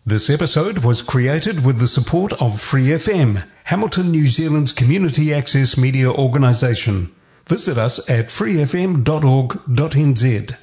This episode was created with the support of Free FM, Hamilton, New Zealand's community access media organisation. Visit us at freefm.org.nz.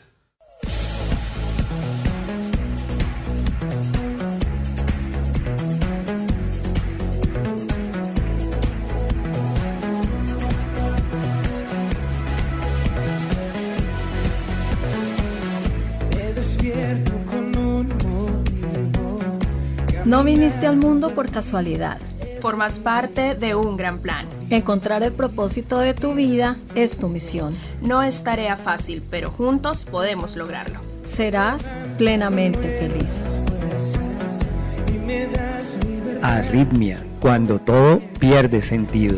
No viniste al mundo por casualidad. Formas parte de un gran plan. Encontrar el propósito de tu vida es tu misión. No es tarea fácil, pero juntos podemos lograrlo. Serás plenamente feliz. Arritmia, cuando todo pierde sentido.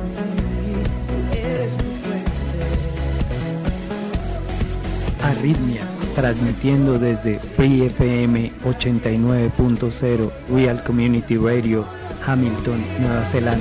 Arritmia, transmitiendo desde Free FM 89.0 Real Community Radio, Hamilton, Nueva Zelanda.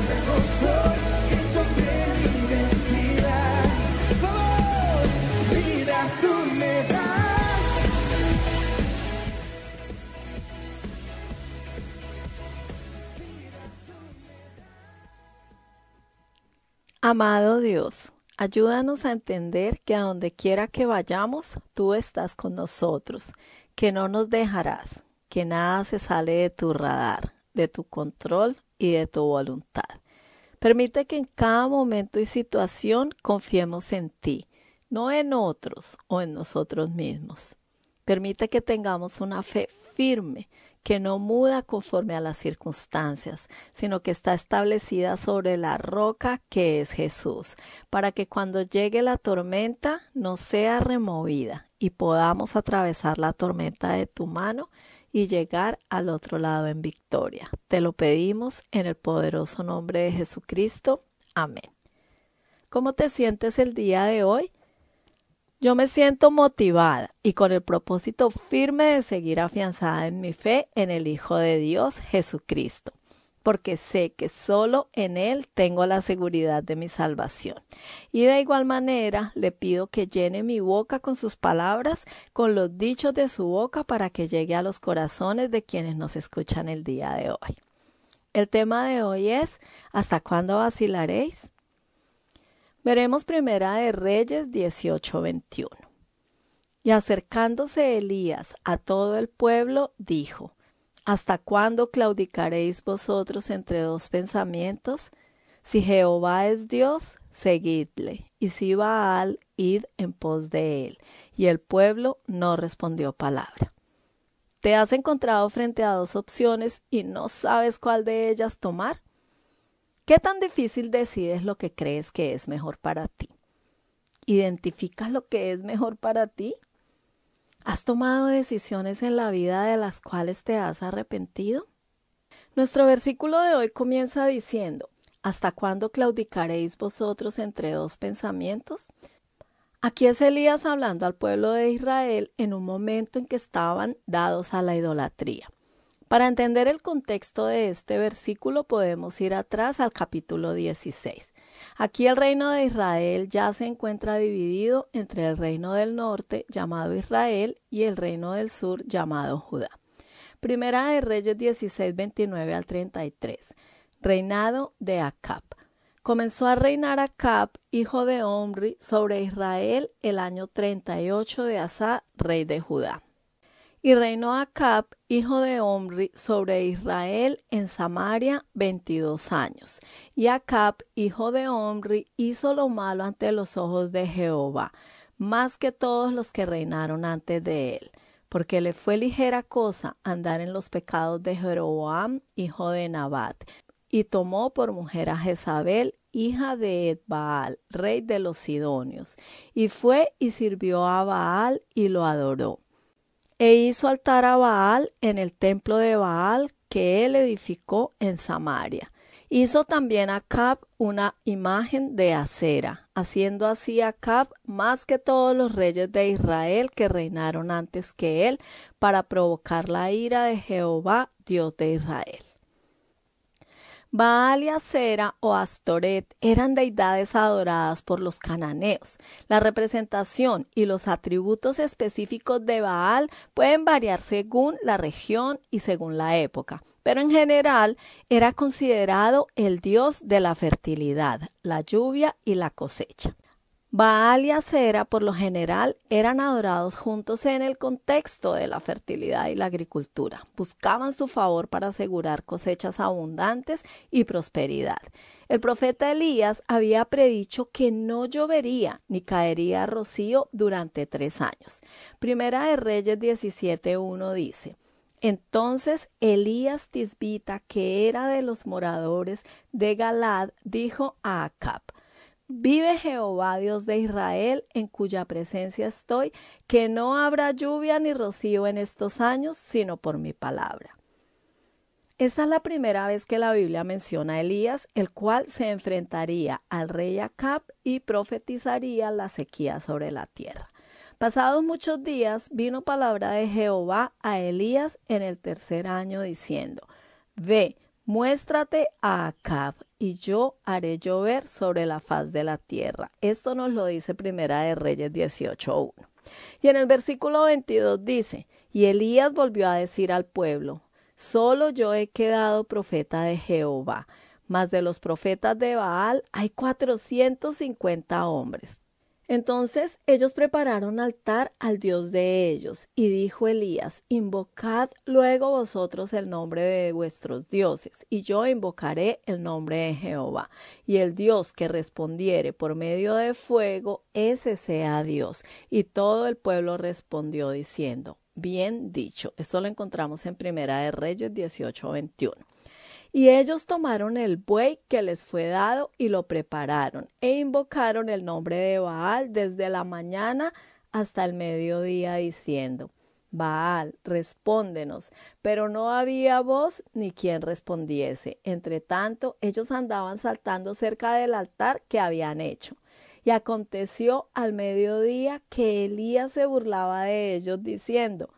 Amado Dios, ayúdanos a entender que a donde quiera que vayamos, tú estás con nosotros, que no nos dejarás, que nada se sale de tu radar, de tu control y de tu voluntad. Permite que en cada momento y situación confiemos en ti, no en otros o en nosotros mismos. Permite que tengamos una fe firme, que no muda conforme a las circunstancias, sino que está establecida sobre la roca que es Jesús, para que cuando llegue la tormenta no sea removida y podamos atravesar la tormenta de tu mano y llegar al otro lado en victoria. Te lo pedimos en el poderoso nombre de Jesucristo. Amén. ¿Cómo te sientes el día de hoy? Yo me siento motivada y con el propósito firme de seguir afianzada en mi fe en el Hijo de Dios, Jesucristo, porque sé que solo en Él tengo la seguridad de mi salvación. Y de igual manera le pido que llene mi boca con sus palabras, con los dichos de su boca, para que llegue a los corazones de quienes nos escuchan el día de hoy. El tema de hoy es: ¿hasta cuándo vacilaréis? Veremos Primera de Reyes 18:21. Y acercándose Elías a todo el pueblo, dijo: ¿hasta cuándo claudicaréis vosotros entre dos pensamientos? Si Jehová es Dios, seguidle, y si Baal, id en pos de él. Y el pueblo no respondió palabra. ¿Te has encontrado frente a dos opciones y no sabes cuál de ellas tomar? ¿Qué tan difícil decides lo que crees que es mejor para ti? ¿Identificas lo que es mejor para ti? ¿Has tomado decisiones en la vida de las cuales te has arrepentido? Nuestro versículo de hoy comienza diciendo: ¿hasta cuándo claudicaréis vosotros entre dos pensamientos? Aquí es Elías hablando al pueblo de Israel en un momento en que estaban dados a la idolatría. Para entender el contexto de este versículo podemos ir atrás al capítulo 16. Aquí el reino de Israel ya se encuentra dividido entre el reino del norte, llamado Israel, y el reino del sur, llamado Judá. Primera de Reyes 16, 29 al 33. Reinado de Acab. Comenzó a reinar Acab, hijo de Omri, sobre Israel el año 38 de Asa, rey de Judá. Y reinó Acab, hijo de Omri, sobre Israel en Samaria 22 años. Y Acab, hijo de Omri, hizo lo malo ante los ojos de Jehová, más que todos los que reinaron antes de él, porque le fue ligera cosa andar en los pecados de Jeroboam, hijo de Nabat, y tomó por mujer a Jezabel, hija de Ed-Baal, rey de los Sidonios, y fue y sirvió a Baal y lo adoró. E hizo altar a Baal en el templo de Baal que él edificó en Samaria. Hizo también Acab una imagen de acera, haciendo así Acab más que todos los reyes de Israel que reinaron antes que él, para provocar la ira de Jehová, Dios de Israel. Baal y Asera o Astoret eran deidades adoradas por los cananeos. La representación y los atributos específicos de Baal pueden variar según la región y según la época, pero en general era considerado el dios de la fertilidad, la lluvia y la cosecha. Baal y Asera, por lo general, eran adorados juntos en el contexto de la fertilidad y la agricultura. Buscaban su favor para asegurar cosechas abundantes y prosperidad. El profeta Elías había predicho que no llovería ni caería rocío durante 3 años. Primera de Reyes 17:1 dice: Entonces Elías Tisbita, que era de los moradores de Galad, dijo a Acab: Vive Jehová, Dios de Israel, en cuya presencia estoy, que no habrá lluvia ni rocío en estos años, sino por mi palabra. Esta es la primera vez que la Biblia menciona a Elías, el cual se enfrentaría al rey Acab y profetizaría la sequía sobre la tierra. Pasados muchos días, vino palabra de Jehová a Elías en el 3er año, diciendo: Ve, muéstrate a Acab, y yo haré llover sobre la faz de la tierra. Esto nos lo dice Primera de Reyes 18:1. Y en el versículo 22 dice: Y Elías volvió a decir al pueblo: Solo yo he quedado profeta de Jehová, mas de los profetas de Baal hay 450 hombres. Entonces ellos prepararon altar al Dios de ellos, y dijo Elías: Invocad luego vosotros el nombre de vuestros dioses, y yo invocaré el nombre de Jehová. Y el Dios que respondiere por medio de fuego, ese sea Dios. Y todo el pueblo respondió diciendo: Bien dicho. Esto lo encontramos en Primera de Reyes 18:21. Y ellos tomaron el buey que les fue dado y lo prepararon, e invocaron el nombre de Baal desde la mañana hasta el mediodía, diciendo: Baal, respóndenos. Pero no había voz ni quien respondiese. Entre tanto, ellos andaban saltando cerca del altar que habían hecho. Y aconteció al mediodía que Elías se burlaba de ellos, diciendo: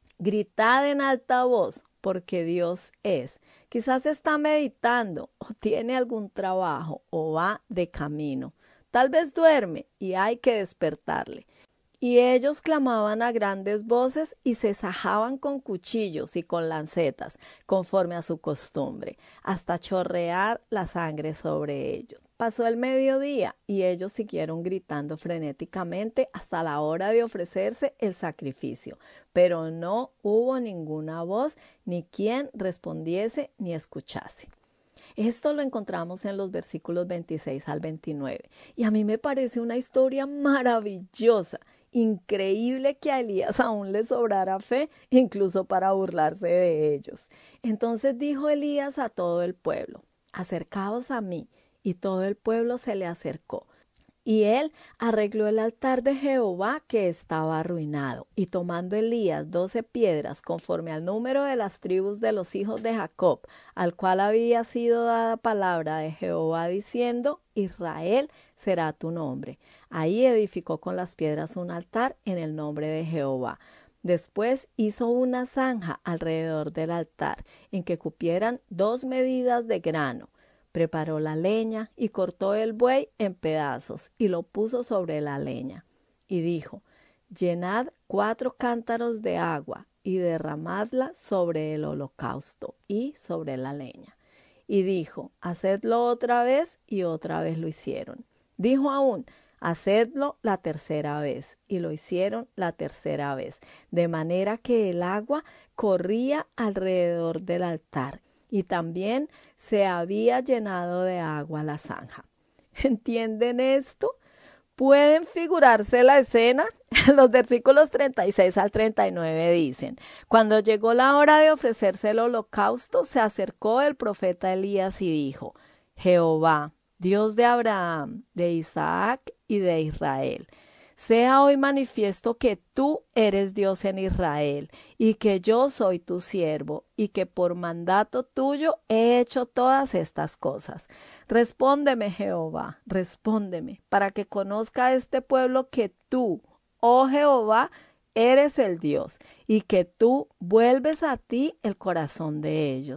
Gritad en alta voz, porque Dios es. Quizás está meditando, o tiene algún trabajo, o va de camino. Tal vez duerme y hay que despertarle. Y ellos clamaban a grandes voces y se sajaban con cuchillos y con lancetas, conforme a su costumbre, hasta chorrear la sangre sobre ellos. Pasó el mediodía y ellos siguieron gritando frenéticamente hasta la hora de ofrecerse el sacrificio, pero no hubo ninguna voz ni quien respondiese ni escuchase. Esto lo encontramos en los versículos 26 al 29 y a mí me parece una historia maravillosa. Increíble que a Elías aún le sobrara fe, incluso para burlarse de ellos. Entonces dijo Elías a todo el pueblo: Acercaos a mí. Y todo el pueblo se le acercó. Y él arregló el altar de Jehová que estaba arruinado. Y tomando Elías 12 piedras, conforme al número de las tribus de los hijos de Jacob, al cual había sido dada palabra de Jehová diciendo: Israel será tu nombre. Ahí edificó con las piedras un altar en el nombre de Jehová. Después hizo una zanja alrededor del altar, en que cupieran 2 medidas de grano. Preparó la leña y cortó el buey en pedazos y lo puso sobre la leña. Y dijo: Llenad 4 cántaros de agua y derramadla sobre el holocausto y sobre la leña. Y dijo: Hacedlo otra vez, y otra vez lo hicieron. Dijo aún: Hacedlo la 3.ª vez, y lo hicieron la 3.ª vez, de manera que el agua corría alrededor del altar. Y también se había llenado de agua la zanja. ¿Entienden esto? ¿Pueden figurarse la escena? Los versículos 36 al 39 dicen: Cuando llegó la hora de ofrecerse el holocausto, se acercó el profeta Elías y dijo: Jehová, Dios de Abraham, de Isaac y de Israel, sea hoy manifiesto que tú eres Dios en Israel, y que yo soy tu siervo, y que por mandato tuyo he hecho todas estas cosas. Respóndeme, Jehová, respóndeme, para que conozca este pueblo que tú, oh Jehová, eres el Dios, y que tú vuelves a ti el corazón de ellos.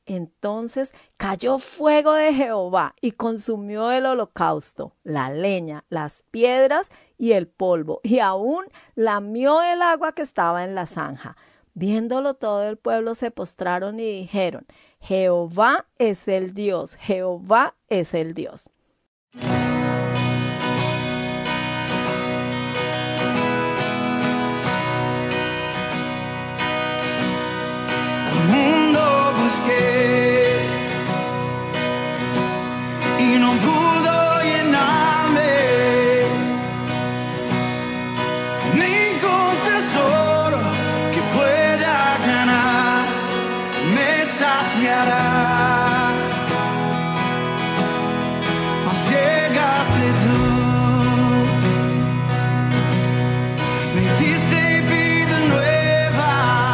Entonces cayó fuego de Jehová y consumió el holocausto, la leña, las piedras y el polvo, y aún lamió el agua que estaba en la zanja. Viéndolo todo el pueblo se postraron y dijeron: Jehová es el Dios, Jehová es el Dios. Busqué y no pudo llenarme, ningún tesoro que pueda ganar me saciará, mas llegaste tú, me diste vida nueva.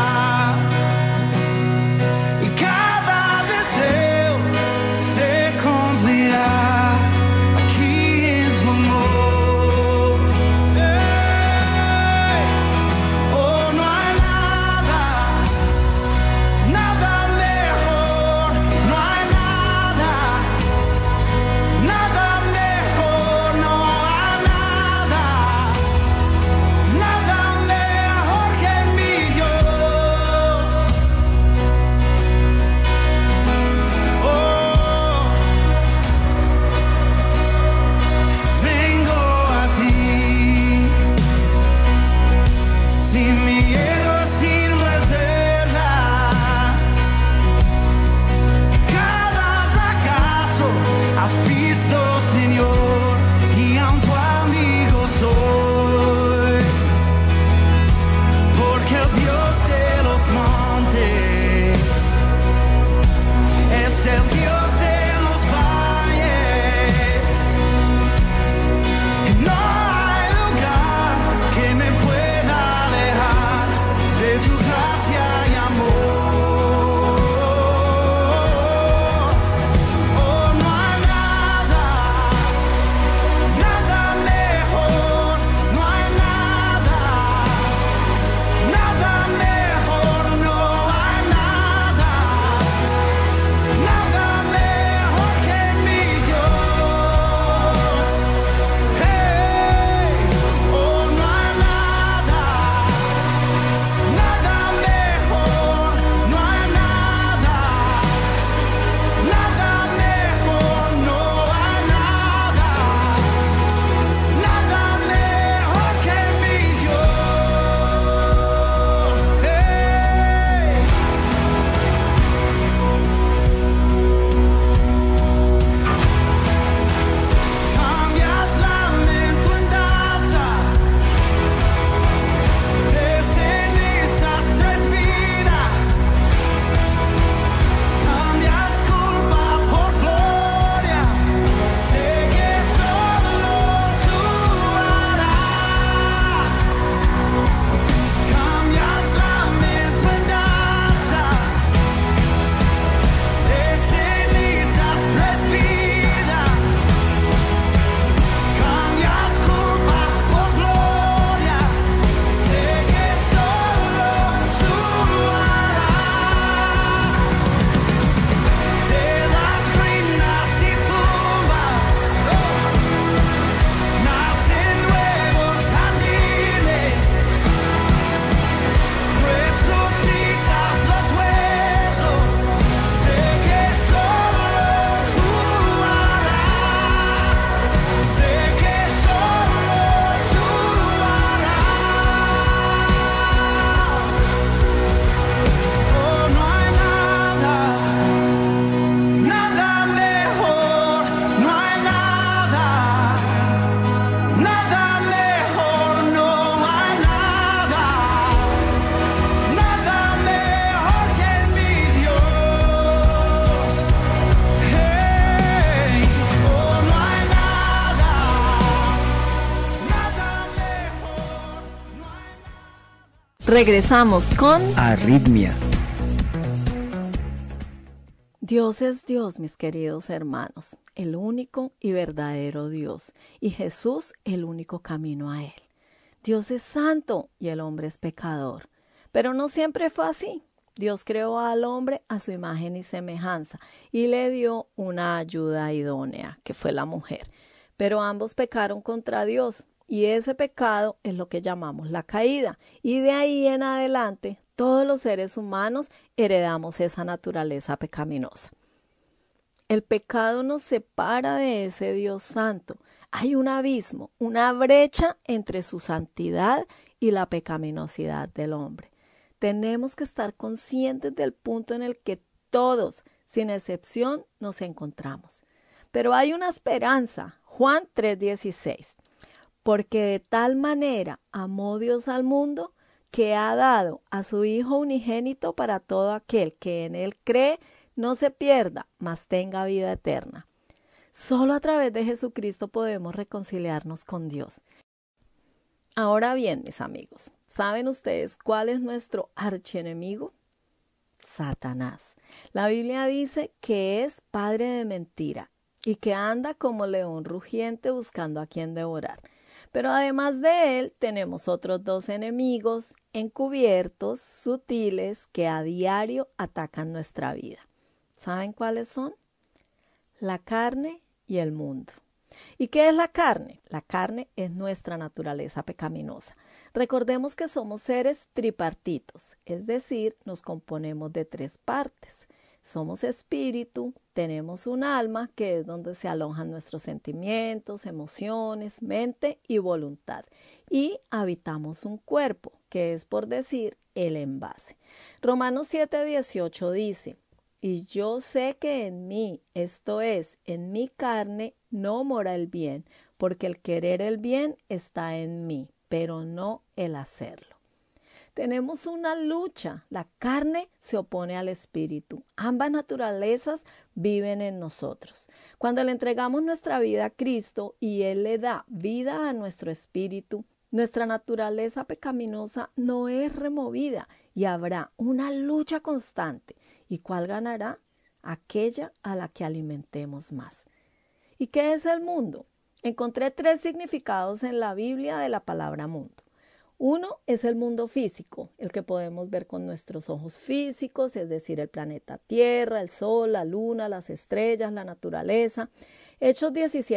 Regresamos con Arritmia. Dios es Dios, mis queridos hermanos, el único y verdadero Dios, y Jesús el único camino a Él. Dios es santo y el hombre es pecador, pero no siempre fue así. Dios creó al hombre a su imagen y semejanza y le dio una ayuda idónea, que fue la mujer. Pero ambos pecaron contra Dios y ese pecado es lo que llamamos la caída. Y de ahí en adelante, todos los seres humanos heredamos esa naturaleza pecaminosa. El pecado nos separa de ese Dios santo. Hay un abismo, una brecha entre su santidad y la pecaminosidad del hombre. Tenemos que estar conscientes del punto en el que todos, sin excepción, nos encontramos. Pero hay una esperanza. Juan 3:16. Porque de tal manera amó Dios al mundo que ha dado a su Hijo unigénito para todo aquel que en Él cree, no se pierda, mas tenga vida eterna. Solo a través de Jesucristo podemos reconciliarnos con Dios. Ahora bien, mis amigos, ¿saben ustedes cuál es nuestro archienemigo? Satanás. La Biblia dice que es padre de mentira y que anda como león rugiente buscando a quien devorar. Pero además de él, tenemos otros dos enemigos encubiertos, sutiles, que a diario atacan nuestra vida. ¿Saben cuáles son? La carne y el mundo. ¿Y qué es la carne? La carne es nuestra naturaleza pecaminosa. Recordemos que somos seres tripartitos, es decir, nos componemos de tres partes. Somos espíritu, tenemos un alma, que es donde se alojan nuestros sentimientos, emociones, mente y voluntad. Y habitamos un cuerpo, que es por decir el envase. Romanos 7:18 dice: y yo sé que en mí, esto es, en mi carne, no mora el bien, porque el querer el bien está en mí, pero no el hacerlo. Tenemos una lucha. La carne se opone al espíritu. Ambas naturalezas viven en nosotros. Cuando le entregamos nuestra vida a Cristo y Él le da vida a nuestro espíritu, nuestra naturaleza pecaminosa no es removida y habrá una lucha constante. ¿Y cuál ganará? Aquella a la que alimentemos más. ¿Y qué es el mundo? Encontré 3 significados en la Biblia de la palabra mundo. Uno es el mundo físico, el que podemos ver con nuestros ojos físicos, es decir, el planeta Tierra, el Sol, la Luna, las estrellas, la naturaleza. Hechos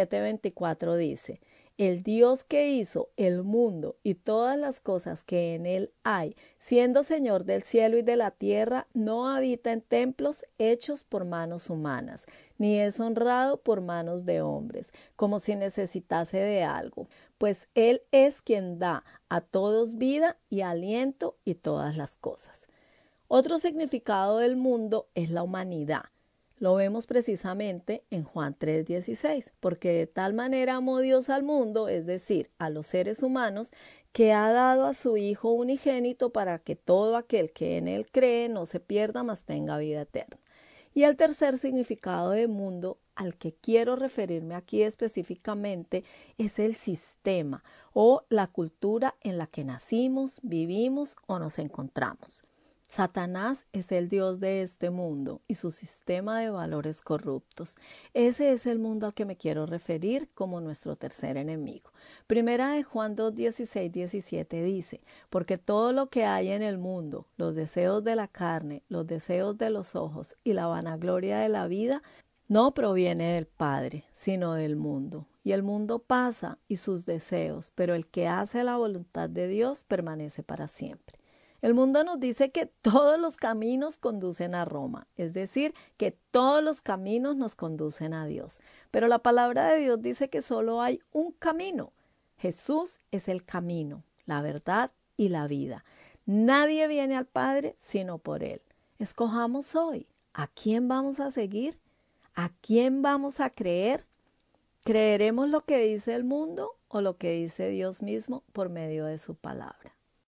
17:24 dice: el Dios que hizo el mundo y todas las cosas que en él hay, siendo Señor del cielo y de la tierra, no habita en templos hechos por manos humanas, ni es honrado por manos de hombres, como si necesitase de algo, pues Él es quien da a todos vida y aliento y todas las cosas. Otro significado del mundo es la humanidad. Lo vemos precisamente en Juan 3:16, porque de tal manera amó Dios al mundo, es decir, a los seres humanos, que ha dado a su Hijo unigénito para que todo aquel que en Él cree no se pierda, mas tenga vida eterna. Y el tercer significado de mundo al que quiero referirme aquí específicamente es el sistema o la cultura en la que nacimos, vivimos o nos encontramos. Satanás es el Dios de este mundo y su sistema de valores corruptos. Ese es el mundo al que me quiero referir como nuestro tercer enemigo. Primera de Juan 2:16-17 dice: porque todo lo que hay en el mundo, los deseos de la carne, los deseos de los ojos y la vanagloria de la vida, no proviene del Padre, sino del mundo. Y el mundo pasa y sus deseos, pero el que hace la voluntad de Dios permanece para siempre. El mundo nos dice que todos los caminos conducen a Roma, es decir, que todos los caminos nos conducen a Dios. Pero la palabra de Dios dice que solo hay un camino. Jesús es el camino, la verdad y la vida. Nadie viene al Padre sino por Él. Escojamos hoy. ¿A quién vamos a seguir? ¿A quién vamos a creer? ¿Creeremos lo que dice el mundo o lo que dice Dios mismo por medio de su palabra?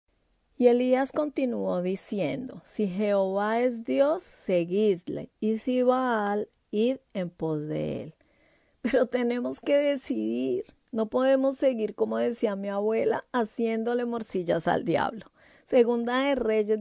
Y Elías continuó diciendo: si Jehová es Dios, seguidle, y si Baal, id en pos de él. Pero tenemos que decidir. No podemos seguir, como decía mi abuela, haciéndole morcillas al diablo. Segunda de Reyes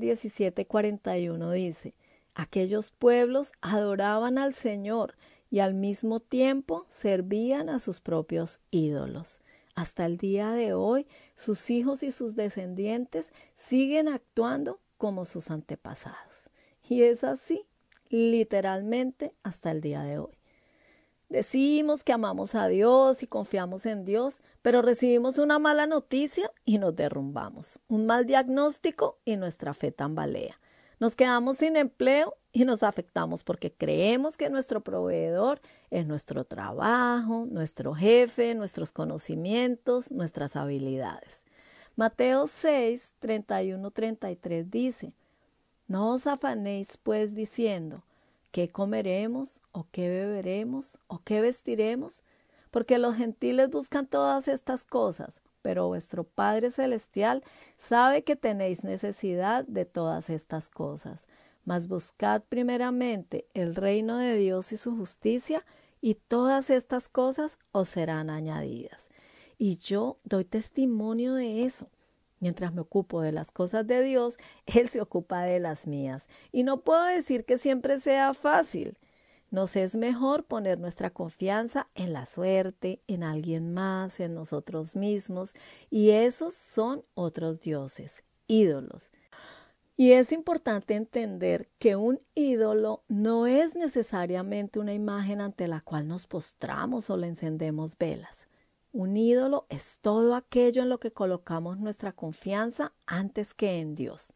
17:41 dice: aquellos pueblos adoraban al Señor y al mismo tiempo servían a sus propios ídolos. Hasta el día de hoy, sus hijos y sus descendientes siguen actuando como sus antepasados. Y es así, literalmente, hasta el día de hoy. Decimos que amamos a Dios y confiamos en Dios, pero recibimos una mala noticia y nos derrumbamos. Un mal diagnóstico y nuestra fe tambalea. Nos quedamos sin empleo y nos afectamos porque creemos que nuestro proveedor es nuestro trabajo, nuestro jefe, nuestros conocimientos, nuestras habilidades. Mateo 6, 31-33 dice: No os afanéis pues diciendo, ¿qué comeremos, o qué beberemos, o qué vestiremos? Porque los gentiles buscan todas estas cosas, pero vuestro Padre Celestial sabe que tenéis necesidad de todas estas cosas. Mas buscad primeramente el reino de Dios y su justicia, y todas estas cosas os serán añadidas. Y yo doy testimonio de eso. Mientras me ocupo de las cosas de Dios, Él se ocupa de las mías. Y no puedo decir que siempre sea fácil. Nos es mejor poner nuestra confianza en la suerte, en alguien más, en nosotros mismos. Y esos son otros dioses, ídolos. Y es importante entender que un ídolo no es necesariamente una imagen ante la cual nos postramos o le encendemos velas. Un ídolo es todo aquello en lo que colocamos nuestra confianza antes que en Dios.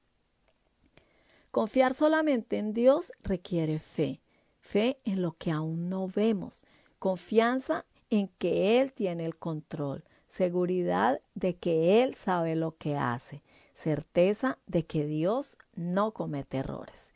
Confiar solamente en Dios requiere fe, fe en lo que aún no vemos, confianza en que Él tiene el control, seguridad de que Él sabe lo que hace, certeza de que Dios no comete errores.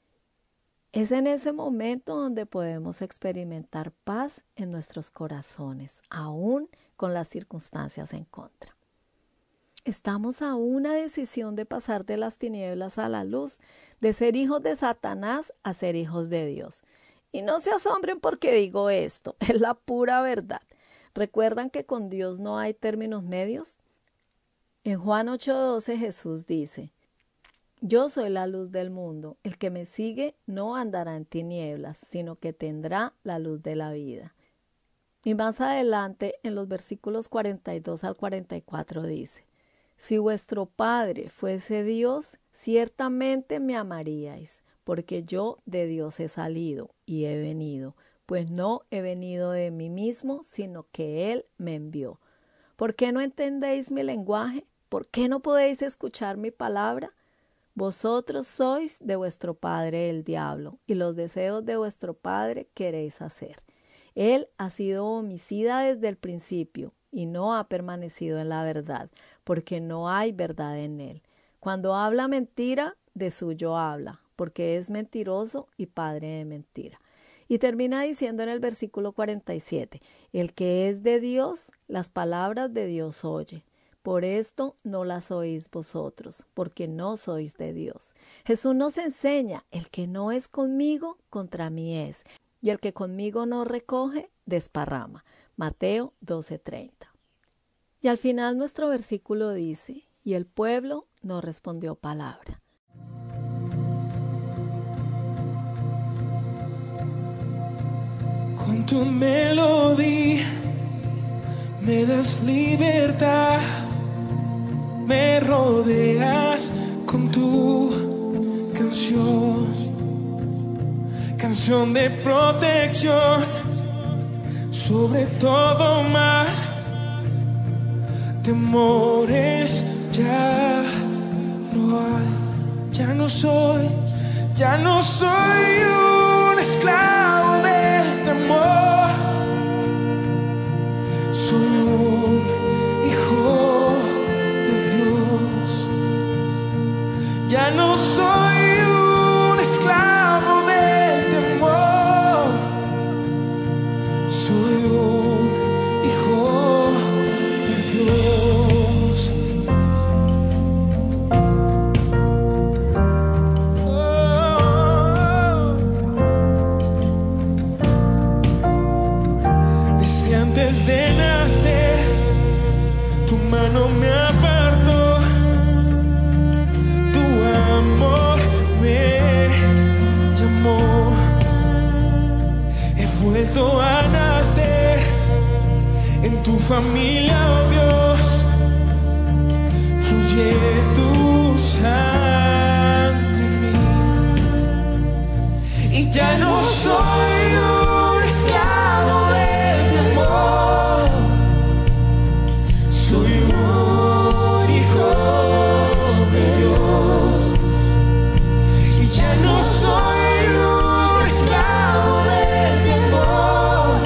Es en ese momento donde podemos experimentar paz en nuestros corazones, aún con las circunstancias en contra. Estamos a una decisión de pasar de las tinieblas a la luz, de ser hijos de Satanás a ser hijos de Dios. Y no se asombren porque digo esto, es la pura verdad. ¿Recuerdan que con Dios no hay términos medios? En Juan 8:12 Jesús dice: Yo soy la luz del mundo. El que me sigue no andará en tinieblas, sino que tendrá la luz de la vida. Y más adelante, en los versículos 42 al 44 dice: Si vuestro Padre fuese Dios, ciertamente me amaríais, porque yo de Dios he salido y he venido, pues no he venido de mí mismo, sino que Él me envió. ¿Por qué no entendéis mi lenguaje? ¿Por qué no podéis escuchar mi palabra? Vosotros sois de vuestro padre el diablo, y los deseos de vuestro padre queréis hacer. Él ha sido homicida desde el principio, y no ha permanecido en la verdad, porque no hay verdad en él. Cuando habla mentira, de suyo habla, porque es mentiroso y padre de mentira. Y termina diciendo en el versículo 47, el que es de Dios, las palabras de Dios oye. Por esto no las oís vosotros, porque no sois de Dios. Jesús nos enseña, el que no es conmigo, contra mí es, y el que conmigo no recoge, desparrama. Mateo 12:30. Y al final nuestro versículo dice, y el pueblo no respondió palabra. Con tu melodía me das libertad, me rodeas con tu canción, canción de protección sobre todo mal, temores ya no hay, ya no soy un esclavo del temor, soy un hijo de Dios. Ya no soy un esclavo del temor, soy un hijo de Dios. Desde antes de nacer, tu mano me apartó, tu amor me llamó. He vuelto a nacer en tu familia, oh Dios, fluye tu sangre. y ya no soy un esclavo del temor. Soy un hijo de Dios y ya no soy un esclavo del temor.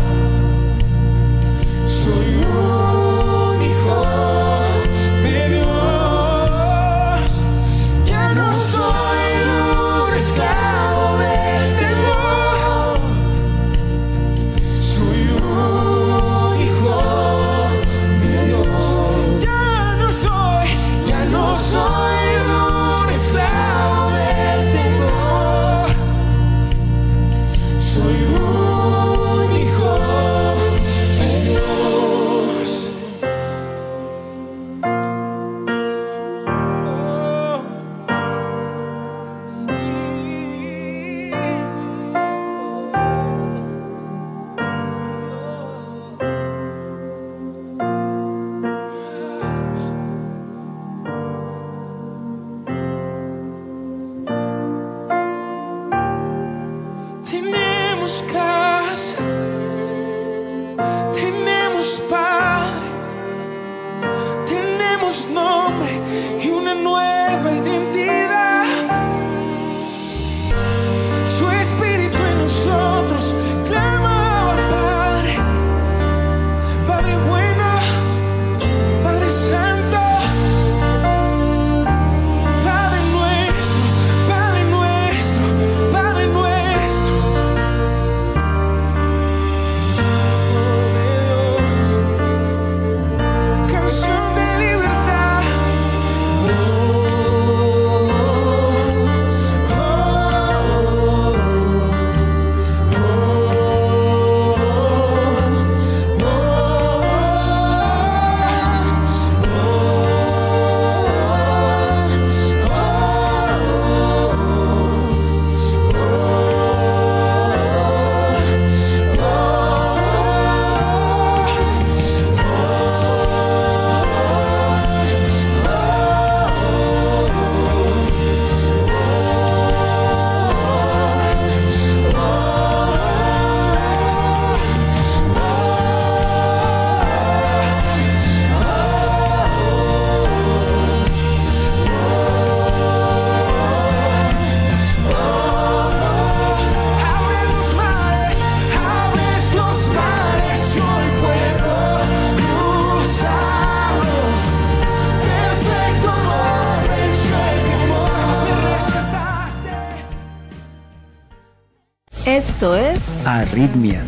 Soy un hijo de Dios. Ya no soy un esclavo del temor. Soy un hijo de Dios. Ya no soy un esclavo del temor. Soy un hijo de Dios. Tenemos casa, tenemos padre, tenemos nombre y una nueva identidad. Su espíritu en nosotros clamaba Padre, Padre bueno, Padre santo, Padre nuestro, Padre nuestro, Padre nuestro. Canción de libertad. Abres los mares, y hoy puedo cruzarlos. Perfecto amor, venció el temor, me rescataste. Esto es Arritmia.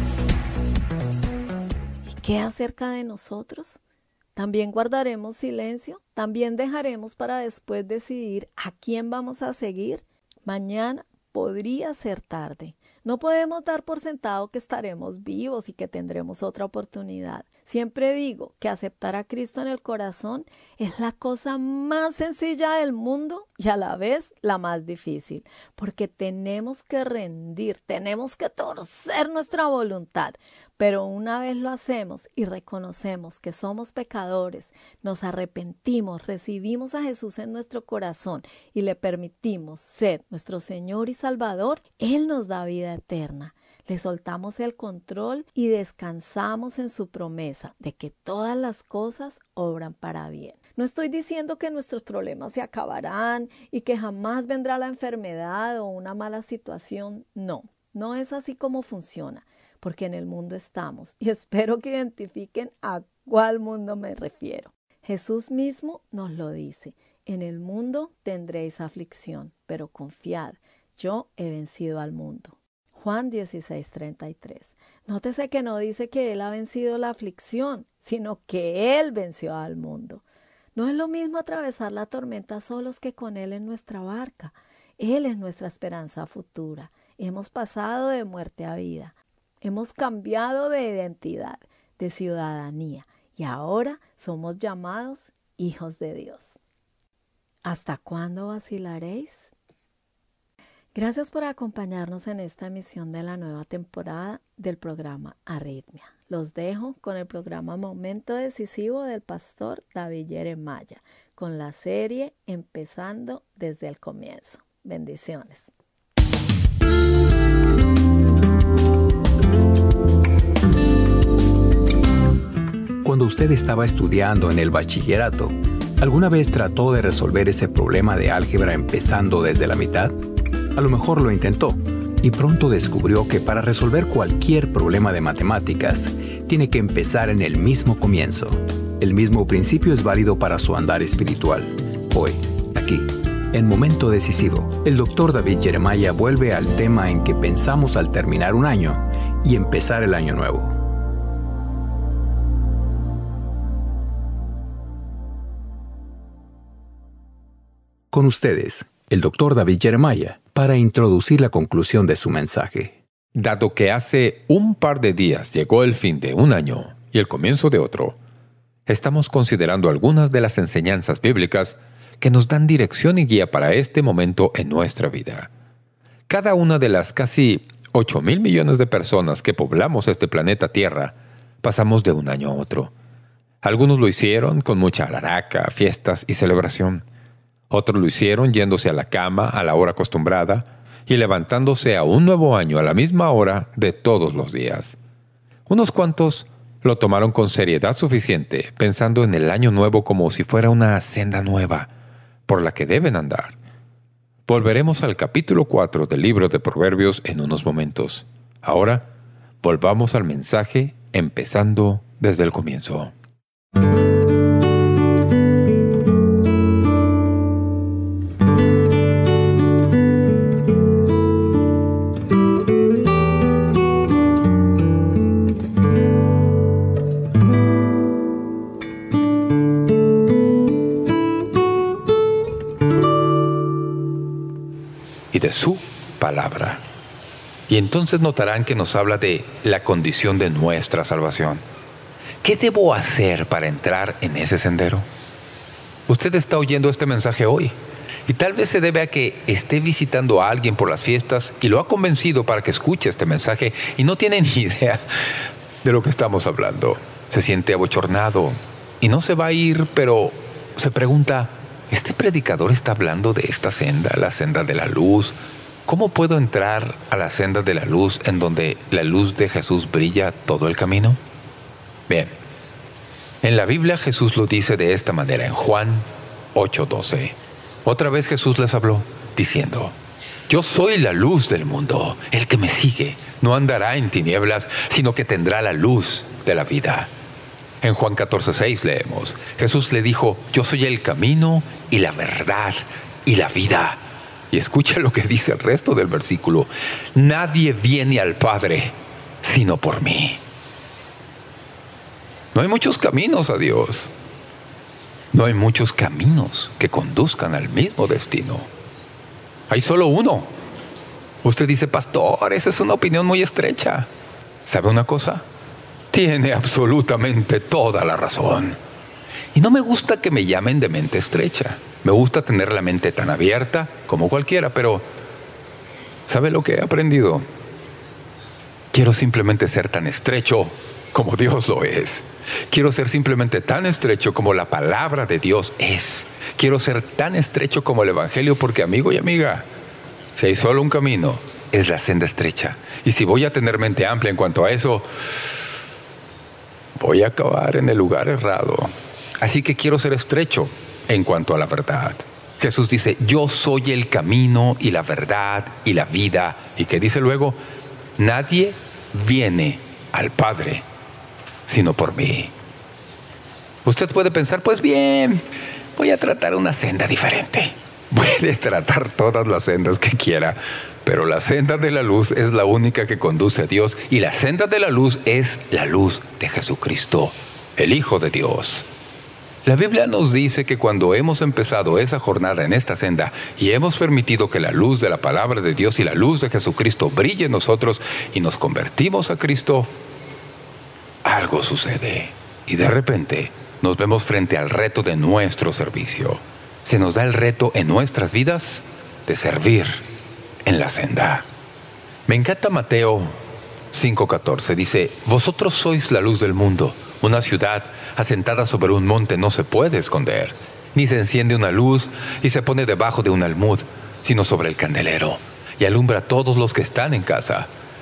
¿Y qué acerca de nosotros? ¿También guardaremos silencio? ¿También dejaremos para después decidir a quién vamos a seguir? Mañana podría ser tarde. No podemos dar por sentado que estaremos vivos y que tendremos otra oportunidad. Siempre digo que aceptar a Cristo en el corazón es la cosa más sencilla del mundo y a la vez la más difícil, porque tenemos que rendir, tenemos que torcer nuestra voluntad. Pero una vez lo hacemos y reconocemos que somos pecadores, nos arrepentimos, recibimos a Jesús en nuestro corazón y le permitimos ser nuestro Señor y Salvador, Él nos da vida eterna. Le soltamos el control y descansamos en su promesa de que todas las cosas obran para bien. No estoy diciendo que nuestros problemas se acabarán y que jamás vendrá la enfermedad o una mala situación. No, no es así como funciona. Porque en el mundo estamos, y espero que identifiquen a cuál mundo me refiero. Jesús mismo nos lo dice: en el mundo tendréis aflicción, pero confiad, yo he vencido al mundo. Juan 16:33. Nótese que no dice que Él ha vencido la aflicción, sino que Él venció al mundo. No es lo mismo atravesar la tormenta solos que con Él en nuestra barca. Él es nuestra esperanza futura. Hemos pasado de muerte a vida. Hemos cambiado de identidad, de ciudadanía, y ahora somos llamados hijos de Dios. ¿Hasta cuándo vacilaréis? Gracias por acompañarnos en esta emisión de la nueva temporada del programa Arritmia. Los dejo con el programa Momento Decisivo del pastor David Jeremiah, con la serie Empezando desde el comienzo. Bendiciones. usted estaba estudiando en el bachillerato, ¿alguna vez trató de resolver ese problema de álgebra empezando desde la mitad? A lo mejor lo intentó y pronto descubrió que para resolver cualquier problema de matemáticas, tiene que empezar en el mismo comienzo. El mismo principio es válido para su andar espiritual. Hoy, aquí, en Momento Decisivo, el Dr. David Jeremiah vuelve al tema en que pensamos al terminar un año y empezar el año nuevo. Con ustedes, el Dr. David Jeremiah, para introducir la conclusión de su mensaje. Dado que hace un par de días llegó el fin de un año y el comienzo de otro, estamos considerando algunas de las enseñanzas bíblicas que nos dan dirección y guía para este momento en nuestra vida. Cada una de las casi 8,000 millones de personas que poblamos este planeta Tierra pasamos de un año a otro. Algunos lo hicieron con mucha alaraca, fiestas y celebración. Otros lo hicieron yéndose a la cama a la hora acostumbrada y levantándose a un nuevo año a la misma hora de todos los días. Unos cuantos lo tomaron con seriedad suficiente, pensando en el año nuevo como si fuera una senda nueva por la que deben andar. Volveremos al capítulo 4 del libro de Proverbios en unos momentos. Ahora, volvamos al mensaje empezando desde el comienzo. Y de su palabra. Y entonces notarán que nos habla de la condición de nuestra salvación. ¿Qué debo hacer para entrar en ese sendero? Usted está oyendo este mensaje hoy y tal vez se debe a que esté visitando a alguien por las fiestas y lo ha convencido para que escuche este mensaje y no tiene ni idea de lo que estamos hablando. Se siente abochornado y no se va a ir, pero se pregunta: ¿este predicador está hablando de esta senda, la senda de la luz? ¿Cómo puedo entrar a la senda de la luz en donde la luz de Jesús brilla todo el camino? Bien, en la Biblia Jesús lo dice de esta manera en Juan 8:12. Otra vez Jesús les habló, diciendo: Yo soy la luz del mundo. El que me sigue no andará en tinieblas, sino que tendrá la luz de la vida. En Juan 14:6 leemos, Jesús le dijo: Yo soy el camino y la verdad y la vida. Y escucha lo que dice el resto del versículo: Nadie viene al Padre sino por mí. No hay muchos caminos a Dios. No hay muchos caminos que conduzcan al mismo destino. Hay solo uno. Usted dice: pastor, esa es una opinión muy estrecha. ¿Sabe una cosa? Tiene absolutamente toda la razón. Y no me gusta que me llamen de mente estrecha. Me gusta tener la mente tan abierta como cualquiera, pero ¿sabe lo que he aprendido? Quiero simplemente ser tan estrecho como Dios lo es. Quiero ser simplemente tan estrecho como la palabra de Dios es. Quiero ser tan estrecho como el Evangelio, porque, amigo y amiga, si hay solo un camino, es la senda estrecha. Y si voy a tener mente amplia en cuanto a eso, voy a acabar en el lugar errado. Así que quiero ser estrecho en cuanto a la verdad. Jesús dice: Yo soy el camino y la verdad y la vida. ¿Y qué dice luego? Nadie viene al Padre sino por mí. Usted puede pensar: pues bien, voy a tratar una senda diferente. Puede tratar todas las sendas que quiera, pero la senda de la luz es la única que conduce a Dios, y la senda de la luz es la luz de Jesucristo, el Hijo de Dios. La Biblia nos dice que cuando hemos empezado esa jornada en esta senda y hemos permitido que la luz de la palabra de Dios y la luz de Jesucristo brille en nosotros y nos convertimos a Cristo, algo sucede. Y de repente nos vemos frente al reto de nuestro servicio. Se nos da el reto en nuestras vidas de servir en la senda. Me encanta Mateo 5:14. Dice: Vosotros sois la luz del mundo. Una ciudad asentada sobre un monte no se puede esconder, ni se enciende una luz y se pone debajo de un almud, sino sobre el candelero, y alumbra a todos los que están en casa.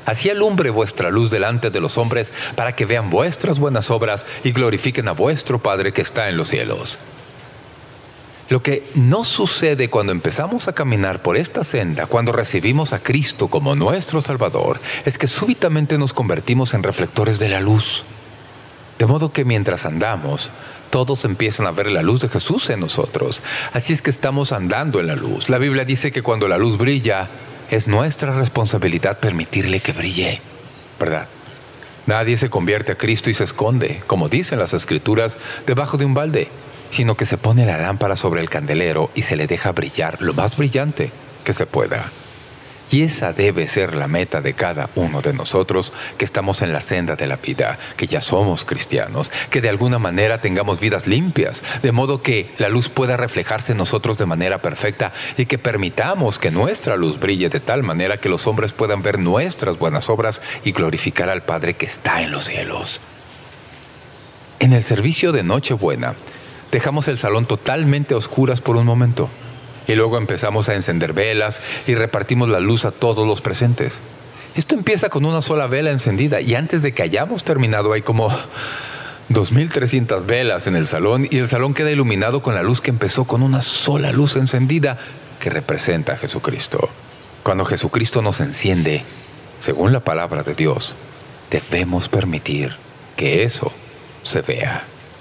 Así alumbre vuestra luz delante de los hombres, para que vean vuestras buenas obras y glorifiquen a vuestro Padre que está en los cielos. Lo que no sucede cuando empezamos a caminar por esta senda, cuando recibimos a Cristo como nuestro Salvador, es que súbitamente nos convertimos en reflectores de la luz. De modo que mientras andamos, todos empiezan a ver la luz de Jesús en nosotros. Así es que estamos andando en la luz. La Biblia dice que cuando la luz brilla, es nuestra responsabilidad permitirle que brille, ¿verdad? Nadie se convierte a Cristo y se esconde, como dicen las Escrituras, debajo de un balde, sino que se pone la lámpara sobre el candelero y se le deja brillar lo más brillante que se pueda. Y esa debe ser la meta de cada uno de nosotros que estamos en la senda de la vida, que ya somos cristianos, que de alguna manera tengamos vidas limpias, de modo que la luz pueda reflejarse en nosotros de manera perfecta y que permitamos que nuestra luz brille de tal manera que los hombres puedan ver nuestras buenas obras y glorificar al Padre que está en los cielos. En el servicio de Nochebuena, dejamos el salón totalmente a oscuras por un momento. Y luego empezamos a encender velas y repartimos la luz a todos los presentes. Esto empieza con una sola vela encendida y antes de que hayamos terminado hay como 2,300 velas en el salón y el salón queda iluminado con la luz que empezó con una sola luz encendida que representa a Jesucristo. Cuando Jesucristo nos enciende, según la palabra de Dios, debemos permitir que eso se vea.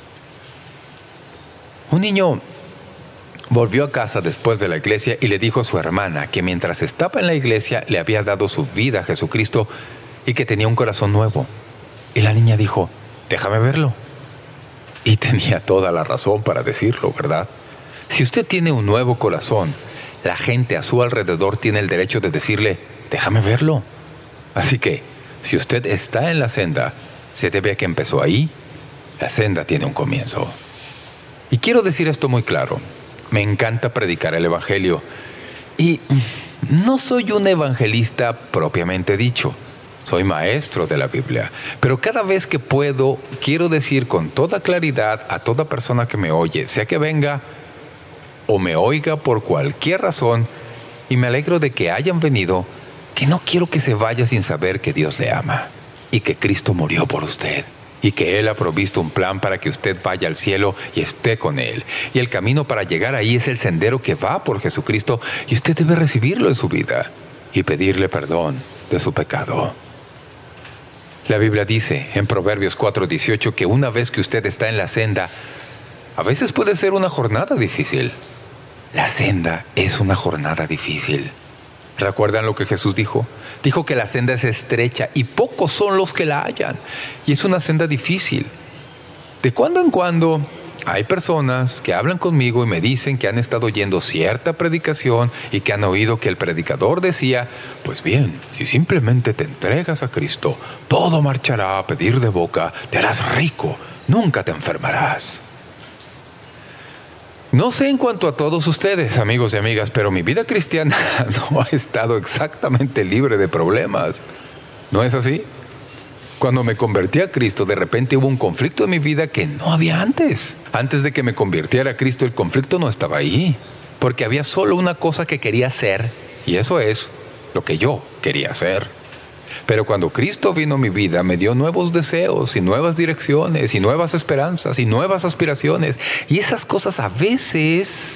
Un niño volvió a casa después de la iglesia y le dijo a su hermana que mientras estaba en la iglesia le había dado su vida a Jesucristo y que tenía un corazón nuevo. Y la niña dijo, déjame verlo. Y tenía toda la razón para decirlo, ¿verdad? Si usted tiene un nuevo corazón, la gente a su alrededor tiene el derecho de decirle, déjame verlo. Así que, si usted está en la senda, se debe a que empezó ahí. La senda tiene un comienzo. Y quiero decir esto muy claro. Me encanta predicar el Evangelio. Y no soy un evangelista propiamente dicho. Soy maestro de la Biblia. Pero cada vez que puedo, quiero decir con toda claridad a toda persona que me oye, sea que venga o me oiga por cualquier razón, y me alegro de que hayan venido, que no quiero que se vaya sin saber que Dios le ama y que Cristo murió por usted. Y que Él ha provisto un plan para que usted vaya al cielo y esté con Él. Y el camino para llegar ahí es el sendero que va por Jesucristo. Y usted debe recibirlo en su vida y pedirle perdón de su pecado. La Biblia dice en Proverbios 4:18 que una vez que usted está en la senda, a veces puede ser una jornada difícil. La senda es una jornada difícil. ¿Recuerdan lo que Jesús dijo? Dijo que la senda es estrecha y pocos son los que la hallan. Y es una senda difícil. De cuando en cuando hay personas que hablan conmigo y me dicen que han estado oyendo cierta predicación y que han oído que el predicador decía, pues bien, si simplemente te entregas a Cristo, todo marchará a pedir de boca, te harás rico, nunca te enfermarás. No sé en cuanto a todos ustedes, amigos y amigas, pero mi vida cristiana no ha estado exactamente libre de problemas. ¿No es así? Cuando me convertí a Cristo, de repente hubo un conflicto en mi vida que no había antes. Antes de que me convirtiera a Cristo, el conflicto no estaba ahí, porque había solo una cosa que quería hacer, y eso es lo que yo quería hacer. Pero cuando Cristo vino a mi vida, me dio nuevos deseos y nuevas direcciones y nuevas esperanzas y nuevas aspiraciones. Y esas cosas a veces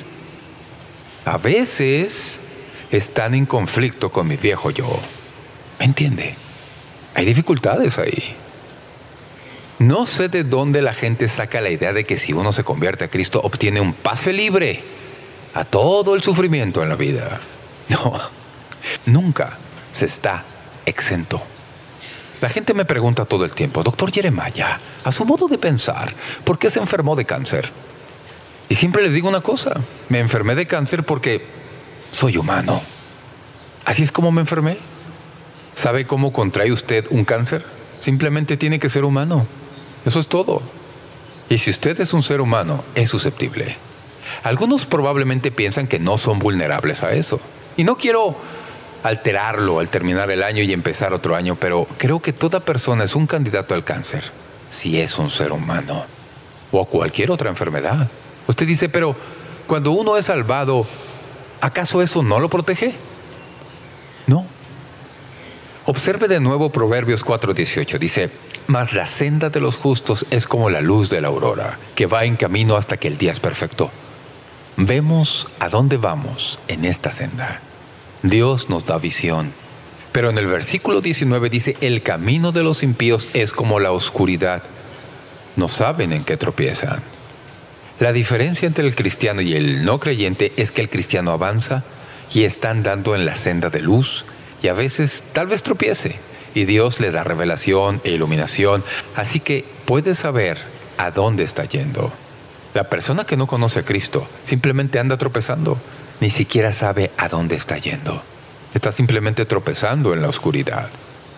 están en conflicto con mi viejo yo. ¿Me entiende? Hay dificultades ahí. No sé de dónde la gente saca la idea de que si uno se convierte a Cristo, obtiene un pase libre a todo el sufrimiento en la vida. No, nunca se está exento. La gente me pregunta todo el tiempo, Doctor Jeremiah, a su modo de pensar, ¿por qué se enfermó de cáncer? Y siempre les digo una cosa, me enfermé de cáncer porque soy humano. Así es como me enfermé. ¿Sabe cómo contrae usted un cáncer? Simplemente tiene que ser humano. Eso es todo. Y si usted es un ser humano, es susceptible. Algunos probablemente piensan que no son vulnerables a eso. Y no quiero alterarlo al terminar el año y empezar otro año, pero creo que toda persona es un candidato al cáncer, si es un ser humano, o a cualquier otra enfermedad. Usted dice, pero cuando uno es salvado, ¿acaso eso no lo protege? No. Observe de nuevo Proverbios 4:18. Dice, mas la senda de los justos es como la luz de la aurora, que va en camino hasta que el día es perfecto. Vemos a dónde vamos en esta senda. Dios nos da visión. Pero en el versículo 19 dice, el camino de los impíos es como la oscuridad. No saben en qué tropiezan. La diferencia entre el cristiano y el no creyente es que el cristiano avanza y está andando en la senda de luz y a veces tal vez tropiece y Dios le da revelación e iluminación, así que puede saber a dónde está yendo. La persona que no conoce a Cristo simplemente anda tropezando, ni siquiera sabe a dónde está yendo. Está simplemente tropezando en la oscuridad.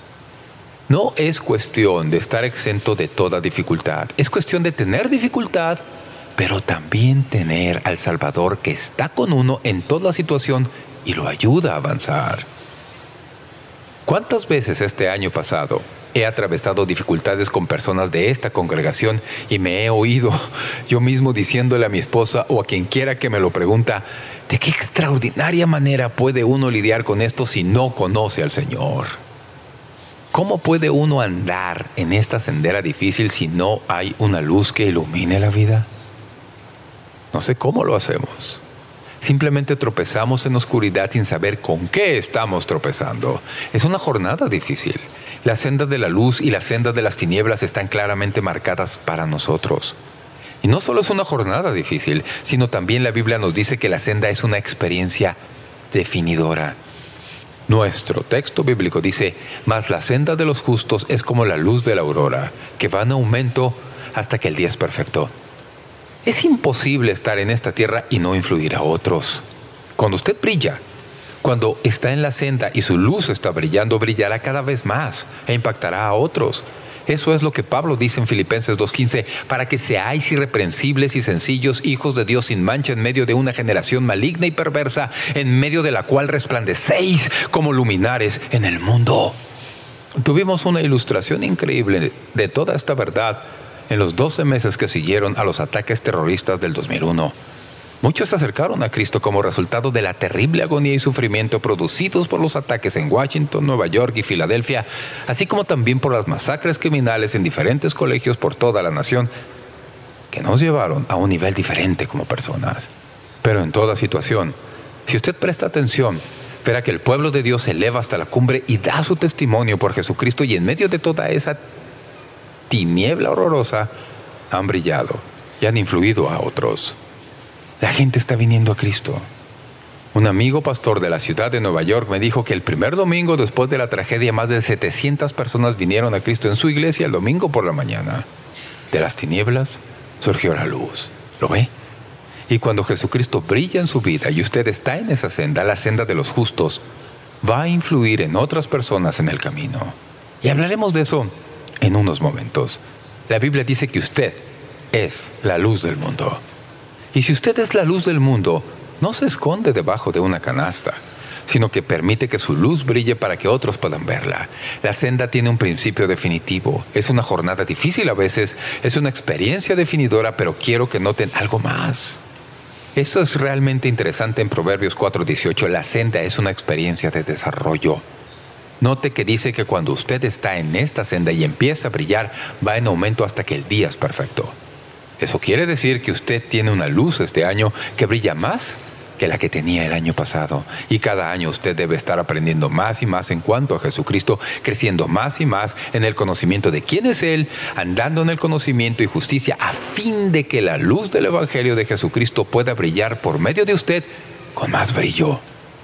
No es cuestión de estar exento de toda dificultad, es cuestión de tener dificultad, pero también tener al Salvador que está con uno en toda situación y lo ayuda a avanzar. ¿Cuántas veces este año pasado he atravesado dificultades con personas de esta congregación y me he oído yo mismo diciéndole a mi esposa o a quien quiera que me lo pregunta, ¿de qué extraordinaria manera puede uno lidiar con esto si no conoce al Señor? ¿Cómo puede uno andar en esta sendera difícil si no hay una luz que ilumine la vida? No sé cómo lo hacemos. Simplemente tropezamos en oscuridad sin saber con qué estamos tropezando. Es una jornada difícil. La senda de la luz y la senda de las tinieblas están claramente marcadas para nosotros. Y no solo es una jornada difícil, sino también la Biblia nos dice que la senda es una experiencia definidora. Nuestro texto bíblico dice, mas la senda de los justos es como la luz de la aurora, que va en aumento hasta que el día es perfecto. Es imposible estar en esta tierra y no influir a otros. Cuando usted brilla, cuando está en la senda y su luz está brillando, brillará cada vez más e impactará a otros. Eso es lo que Pablo dice en Filipenses 2:15, para que seáis irreprensibles y sencillos, hijos de Dios sin mancha en medio de una generación maligna y perversa, en medio de la cual resplandecéis como luminares en el mundo. Tuvimos una ilustración increíble de toda esta verdad en los 12 meses que siguieron a los ataques terroristas del 2001. Muchos se acercaron a Cristo como resultado de la terrible agonía y sufrimiento producidos por los ataques en Washington, Nueva York y Filadelfia, así como también por las masacres criminales en diferentes colegios por toda la nación, que nos llevaron a un nivel diferente como personas. Pero en toda situación, si usted presta atención, verá que el pueblo de Dios se eleva hasta la cumbre y da su testimonio por Jesucristo, y en medio de toda esa tiniebla horrorosa han brillado y han influido a otros. La gente está viniendo a Cristo. Un amigo pastor de la ciudad de Nueva York me dijo que el primer domingo después de la tragedia más de 700 personas vinieron a Cristo en su iglesia el domingo por la mañana. De las tinieblas surgió la luz. ¿Lo ve? Y cuando Jesucristo brilla en su vida y usted está en esa senda, la senda de los justos, va a influir en otras personas en el camino. Y hablaremos de eso en unos momentos. La Biblia dice que usted es la luz del mundo. Y si usted es la luz del mundo, no se esconde debajo de una canasta, sino que permite que su luz brille para que otros puedan verla. La senda tiene un principio definitivo. Es una jornada difícil a veces, es una experiencia definidora, pero quiero que noten algo más. Esto es realmente interesante en Proverbios 4:18. La senda es una experiencia de desarrollo. Note que dice que cuando usted está en esta senda y empieza a brillar, va en aumento hasta que el día es perfecto. Eso quiere decir que usted tiene una luz este año que brilla más que la que tenía el año pasado. Y cada año usted debe estar aprendiendo más y más en cuanto a Jesucristo, creciendo más y más en el conocimiento de quién es Él, andando en el conocimiento y justicia, a fin de que la luz del Evangelio de Jesucristo pueda brillar por medio de usted con más brillo.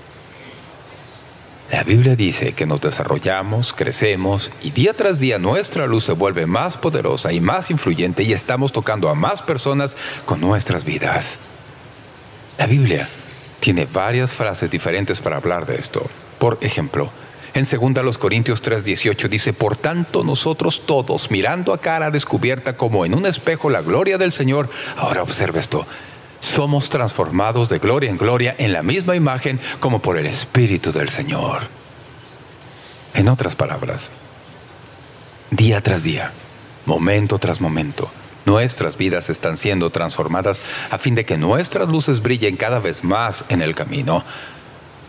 La Biblia dice que nos desarrollamos, crecemos y día tras día nuestra luz se vuelve más poderosa y más influyente y estamos tocando a más personas con nuestras vidas. La Biblia tiene varias frases diferentes para hablar de esto. Por ejemplo, en 2 Corintios 3:18 dice, por tanto nosotros todos, mirando a cara descubierta como en un espejo la gloria del Señor, ahora observe esto, somos transformados de gloria en gloria en la misma imagen como por el Espíritu del Señor. En otras palabras, día tras día, momento tras momento, nuestras vidas están siendo transformadas a fin de que nuestras luces brillen cada vez más en el camino.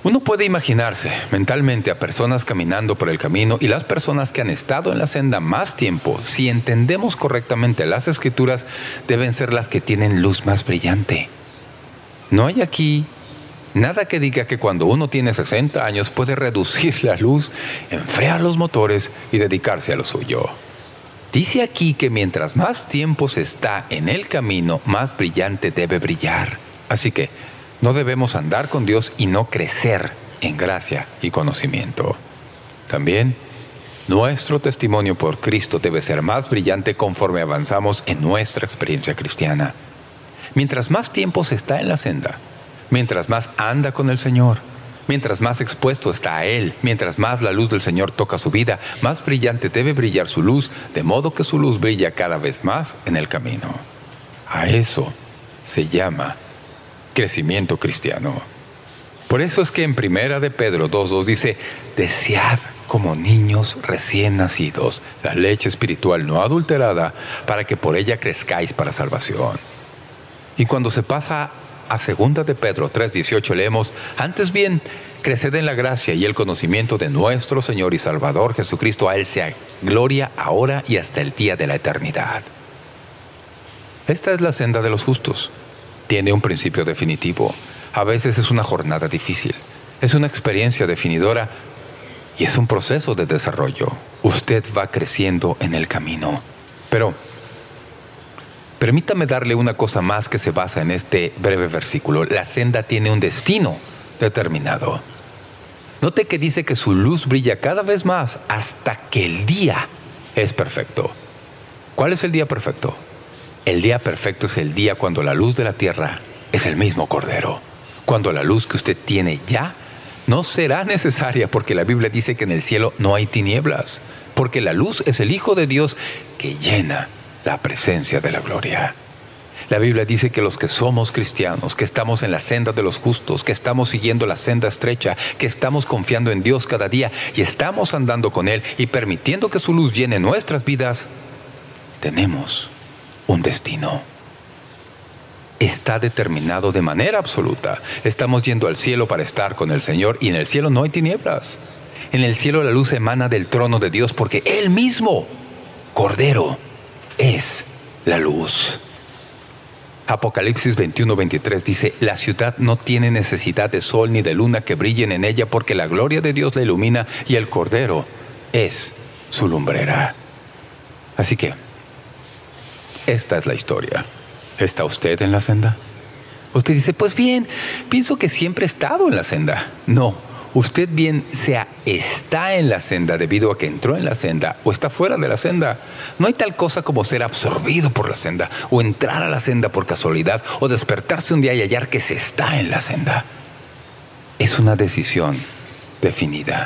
Uno puede imaginarse mentalmente a personas caminando por el camino y las personas que han estado en la senda más tiempo, si entendemos correctamente las Escrituras, deben ser las que tienen luz más brillante. No hay aquí nada que diga que cuando uno tiene 60 años puede reducir la luz, enfriar los motores y dedicarse a lo suyo. Dice aquí que mientras más tiempo se está en el camino, más brillante debe brillar. Así que no debemos andar con Dios y no crecer en gracia y conocimiento. También, nuestro testimonio por Cristo debe ser más brillante conforme avanzamos en nuestra experiencia cristiana. Mientras más tiempo se está en la senda, mientras más anda con el Señor, mientras más expuesto está a Él, mientras más la luz del Señor toca su vida, más brillante debe brillar su luz, de modo que su luz brilla cada vez más en el camino. A eso se llama crecimiento cristiano. Por eso es que en 1 de Pedro 2:2 dice: desead como niños recién nacidos la leche espiritual no adulterada, para que por ella crezcáis para salvación. Y cuando se pasa a 2 de Pedro 3:18 leemos: antes bien, creced en la gracia y el conocimiento de nuestro Señor y Salvador Jesucristo. A Él sea gloria ahora y hasta el día de la eternidad. Esta es la senda de los justos. Tiene un principio definitivo. A veces es una jornada difícil. Es una experiencia definidora y es un proceso de desarrollo. Usted va creciendo en el camino. Pero permítame darle una cosa más que se basa en este breve versículo. La senda tiene un destino determinado. Note que dice que su luz brilla cada vez más hasta que el día es perfecto. ¿Cuál es el día perfecto? El día perfecto es el día cuando la luz de la tierra es el mismo Cordero. Cuando la luz que usted tiene ya no será necesaria, porque la Biblia dice que en el cielo no hay tinieblas, porque la luz es el Hijo de Dios que llena la presencia de la gloria. La Biblia dice que los que somos cristianos, que estamos en la senda de los justos, que estamos siguiendo la senda estrecha, que estamos confiando en Dios cada día y estamos andando con Él y permitiendo que su luz llene nuestras vidas, tenemos un destino. Está determinado de manera absoluta. Estamos yendo al cielo para estar con el Señor y en el cielo no hay tinieblas. En el cielo la luz emana del trono de Dios porque Él mismo, Cordero, es la luz. Apocalipsis 21:23 dice: la ciudad no tiene necesidad de sol ni de luna que brillen en ella, porque la gloria de Dios la ilumina y el Cordero es su lumbrera. Así que esta es la historia. ¿Está usted en la senda? Usted dice: pues bien, pienso que siempre he estado en la senda. No, usted bien sea está en la senda debido a que entró en la senda o está fuera de la senda. No hay tal cosa como ser absorbido por la senda o entrar a la senda por casualidad o despertarse un día y hallar que se está en la senda. Es una decisión definida.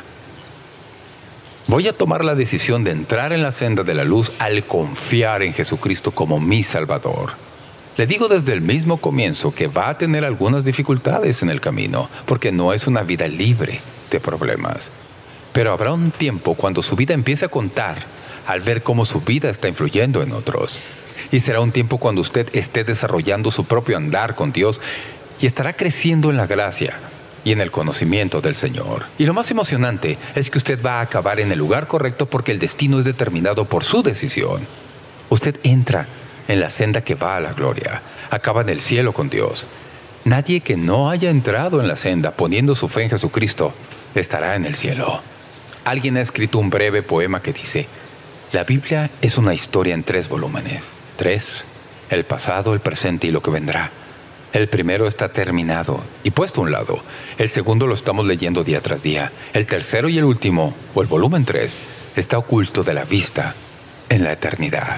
Voy a tomar la decisión de entrar en la senda de la luz al confiar en Jesucristo como mi Salvador. Le digo desde el mismo comienzo que va a tener algunas dificultades en el camino, porque no es una vida libre de problemas. Pero habrá un tiempo cuando su vida empiece a contar al ver cómo su vida está influyendo en otros. Y será un tiempo cuando usted esté desarrollando su propio andar con Dios y estará creciendo en la gracia y en el conocimiento del Señor. Y lo más emocionante es que usted va a acabar en el lugar correcto porque el destino es determinado por su decisión. Usted entra en la senda que va a la gloria. Acaba en el cielo con Dios. Nadie que no haya entrado en la senda poniendo su fe en Jesucristo estará en el cielo. Alguien ha escrito un breve poema que dice: la Biblia es una historia en 3 volúmenes. 3, el pasado, el presente y lo que vendrá. El primero está terminado y puesto a un lado. El segundo lo estamos leyendo día tras día. El tercero y el último, o el volumen 3, está oculto de la vista en la eternidad.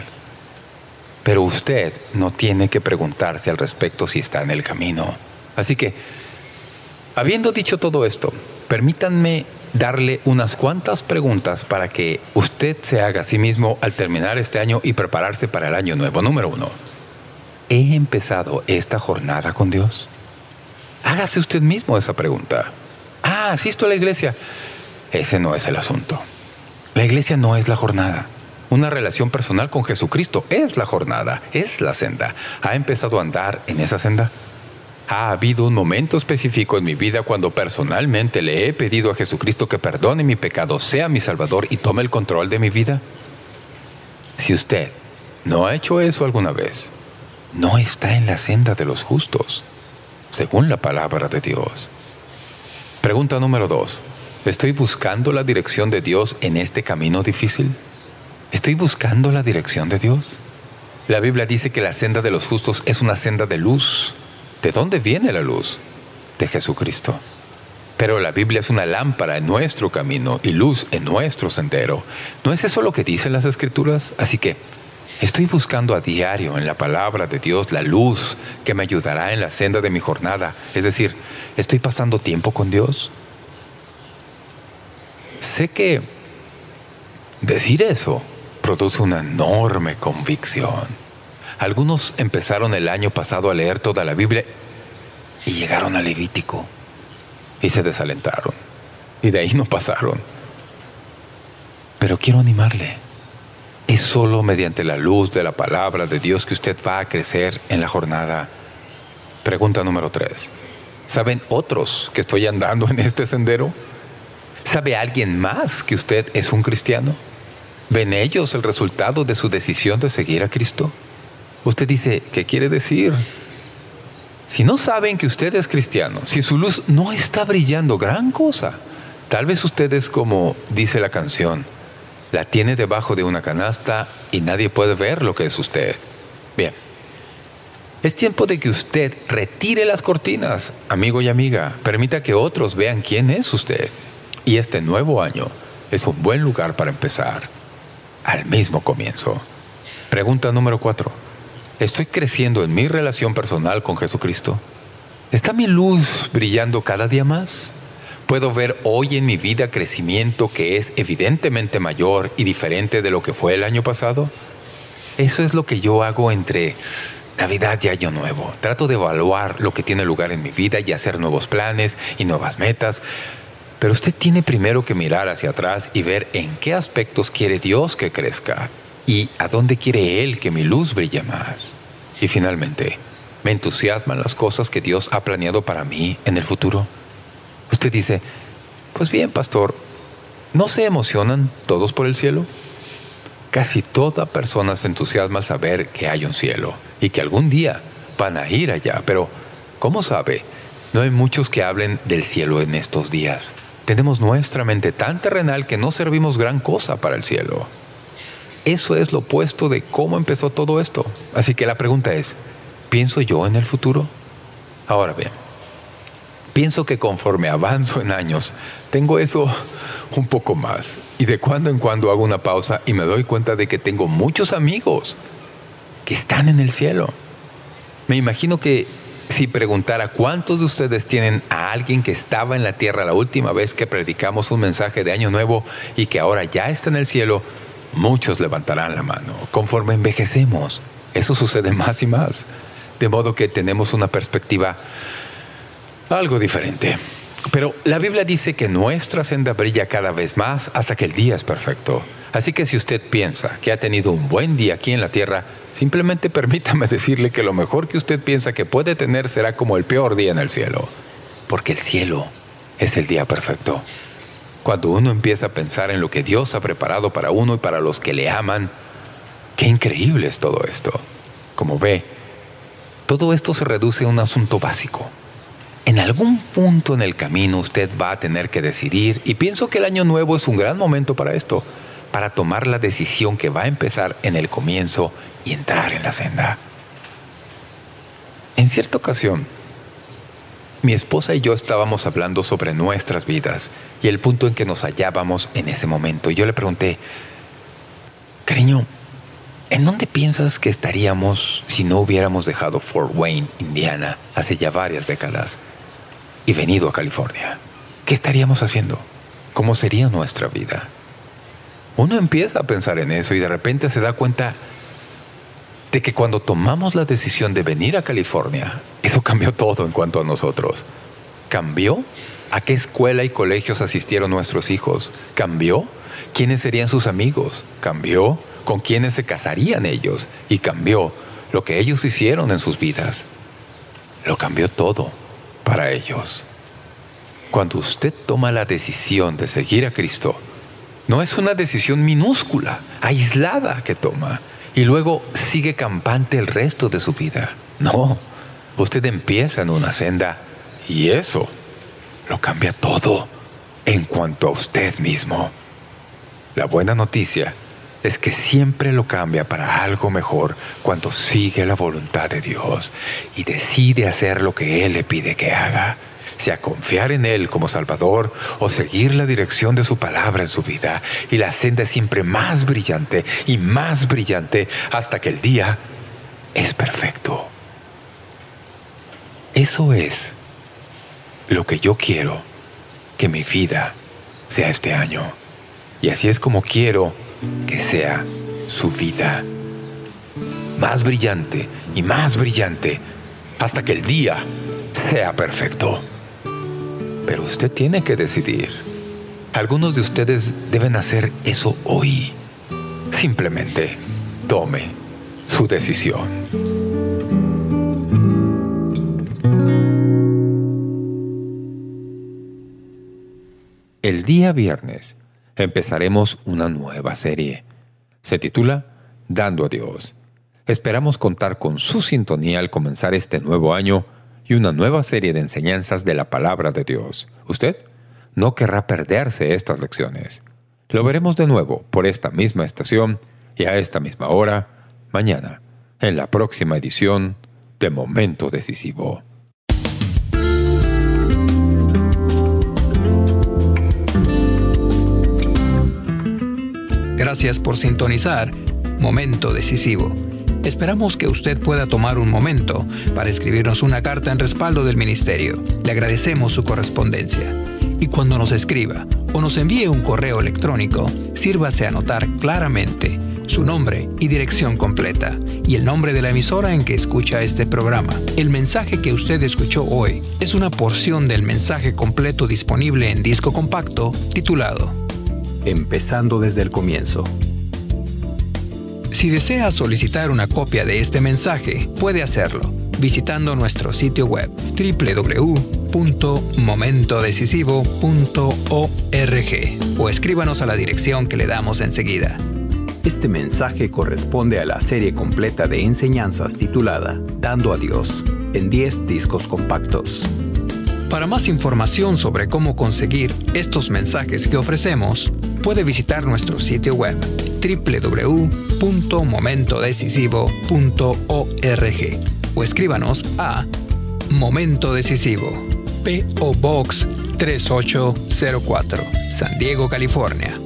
Pero usted no tiene que preguntarse al respecto si está en el camino. Así que, habiendo dicho todo esto, permítanme darle unas cuantas preguntas para que usted se haga a sí mismo al terminar este año y prepararse para el año nuevo. Número 1. ¿He empezado esta jornada con Dios? Hágase usted mismo esa pregunta. Asisto a la iglesia. Ese no es el asunto. La iglesia no es la jornada. Una relación personal con Jesucristo es la jornada, es la senda. ¿Ha empezado a andar en esa senda? ¿Ha habido un momento específico en mi vida cuando personalmente le he pedido a Jesucristo que perdone mi pecado, sea mi Salvador y tome el control de mi vida? Si usted no ha hecho eso alguna vez, no está en la senda de los justos, según la palabra de Dios. Pregunta número 2. ¿Estoy buscando la dirección de Dios en este camino difícil? ¿Estoy buscando la dirección de Dios? La Biblia dice que la senda de los justos es una senda de luz. ¿De dónde viene la luz? De Jesucristo. Pero la Biblia es una lámpara en nuestro camino y luz en nuestro sendero. ¿No es eso lo que dicen las Escrituras? Así que estoy buscando a diario en la palabra de Dios la luz que me ayudará en la senda de mi jornada. Es decir, ¿estoy pasando tiempo con Dios? Sé que decir eso produce una enorme convicción. Algunos empezaron el año pasado a leer toda la Biblia y llegaron a Levítico y se desalentaron. Y de ahí no pasaron. Pero quiero animarle. Es solo mediante la luz de la palabra de Dios que usted va a crecer en la jornada. Pregunta número 3. ¿Saben otros que estoy andando en este sendero? ¿Sabe alguien más que usted es un cristiano? ¿Ven ellos el resultado de su decisión de seguir a Cristo? Usted dice, ¿qué quiere decir? Si no saben que usted es cristiano, si su luz no está brillando gran cosa, tal vez usted es como dice la canción, la tiene debajo de una canasta y nadie puede ver lo que es usted. Bien, es tiempo de que usted retire las cortinas, amigo y amiga. Permita que otros vean quién es usted. Y este nuevo año es un buen lugar para empezar, al mismo comienzo. Pregunta número 4. ¿Estoy creciendo en mi relación personal con Jesucristo? ¿Está mi luz brillando cada día más? ¿Puedo ver hoy en mi vida crecimiento que es evidentemente mayor y diferente de lo que fue el año pasado? Eso es lo que yo hago entre Navidad y Año Nuevo. Trato de evaluar lo que tiene lugar en mi vida y hacer nuevos planes y nuevas metas. Pero usted tiene primero que mirar hacia atrás y ver en qué aspectos quiere Dios que crezca y a dónde quiere Él que mi luz brille más. Y finalmente, ¿me entusiasman las cosas que Dios ha planeado para mí en el futuro? Usted dice, pues bien, pastor, ¿no se emocionan todos por el cielo? Casi toda persona se entusiasma al saber que hay un cielo y que algún día van a ir allá. Pero, ¿cómo sabe? No hay muchos que hablen del cielo en estos días. Tenemos nuestra mente tan terrenal que no servimos gran cosa para el cielo. Eso es lo opuesto de cómo empezó todo esto. Así que la pregunta es, ¿pienso yo en el futuro? Ahora bien, pienso que conforme avanzo en años, tengo eso un poco más. Y de cuando en cuando hago una pausa y me doy cuenta de que tengo muchos amigos que están en el cielo. Me imagino que si preguntara cuántos de ustedes tienen a alguien que estaba en la tierra la última vez que predicamos un mensaje de Año Nuevo y que ahora ya está en el cielo, muchos levantarán la mano. Conforme envejecemos, eso sucede más y más. De modo que tenemos una perspectiva algo diferente. Pero la Biblia dice que nuestra senda brilla cada vez más hasta que el día es perfecto. Así que si usted piensa que ha tenido un buen día aquí en la tierra, simplemente permítame decirle que lo mejor que usted piensa que puede tener será como el peor día en el cielo. Porque el cielo es el día perfecto. Cuando uno empieza a pensar en lo que Dios ha preparado para uno y para los que le aman, qué increíble es todo esto. Como ve, todo esto se reduce a un asunto básico. En algún punto en el camino usted va a tener que decidir, y pienso que el Año Nuevo es un gran momento para esto, para tomar la decisión que va a empezar en el comienzo y entrar en la senda. En cierta ocasión, mi esposa y yo estábamos hablando sobre nuestras vidas y el punto en que nos hallábamos en ese momento. Y yo le pregunté, cariño, ¿en dónde piensas que estaríamos si no hubiéramos dejado Fort Wayne, Indiana, hace ya varias décadas y venido a California? ¿Qué estaríamos haciendo? ¿Cómo sería nuestra vida? Uno empieza a pensar en eso y de repente se da cuenta de que cuando tomamos la decisión de venir a California, eso cambió todo en cuanto a nosotros. Cambió a qué escuela y colegios asistieron nuestros hijos. Cambió quiénes serían sus amigos. Cambió con quiénes se casarían ellos. Y cambió lo que ellos hicieron en sus vidas. lo cambió todo para ellos. Cuando usted toma la decisión de seguir a Cristo, no es una decisión minúscula, aislada que toma, y luego sigue campante el resto de su vida. No, usted empieza en una senda y eso lo cambia todo en cuanto a usted mismo. La buena noticia es que siempre lo cambia para algo mejor cuando sigue la voluntad de Dios y decide hacer lo que Él le pide que haga, sea confiar en Él como Salvador o seguir la dirección de su palabra en su vida. Y la senda es siempre más brillante y más brillante hasta que el día es perfecto. Eso es lo que yo quiero que mi vida sea este año. Y así es como quiero que sea su vida. Más brillante y más brillante hasta que el día sea perfecto. Pero usted tiene que decidir. Algunos de ustedes deben hacer eso hoy. Simplemente tome su decisión. El día viernes empezaremos una nueva serie. Se titula Dando a Dios. Esperamos contar con su sintonía al comenzar este nuevo año y una nueva serie de enseñanzas de la palabra de Dios. Usted no querrá perderse estas lecciones. Lo veremos de nuevo por esta misma estación y a esta misma hora, mañana, en la próxima edición de Momento Decisivo. Gracias por sintonizar Momento Decisivo. Esperamos que usted pueda tomar un momento para escribirnos una carta en respaldo del ministerio. Le agradecemos su correspondencia. Y cuando nos escriba o nos envíe un correo electrónico, sírvase a anotar claramente su nombre y dirección completa y el nombre de la emisora en que escucha este programa. El mensaje que usted escuchó hoy es una porción del mensaje completo disponible en disco compacto titulado Empezando desde el comienzo. Si desea solicitar una copia de este mensaje, puede hacerlo visitando nuestro sitio web www.momentodecisivo.org o escríbanos a la dirección que le damos enseguida. Este mensaje corresponde a la serie completa de enseñanzas titulada Dando a Dios, en 10 discos compactos. Para más información sobre cómo conseguir estos mensajes que ofrecemos, puede visitar nuestro sitio web www.momentodecisivo.org o escríbanos a Momento Decisivo, P.O. Box 3804, San Diego, California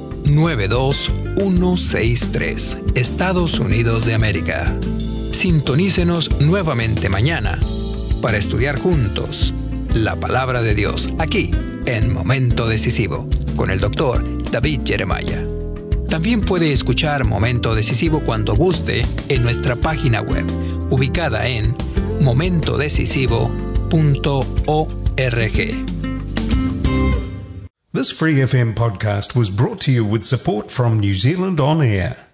92163, Estados Unidos de América. Sintonícenos nuevamente mañana para estudiar juntos la palabra de Dios aquí en Momento Decisivo con el Dr. David Jeremiah. También puede escuchar Momento Decisivo cuando guste en nuestra página web, ubicada en momentodecisivo.org. This Free FM podcast was brought to you with support from New Zealand On Air.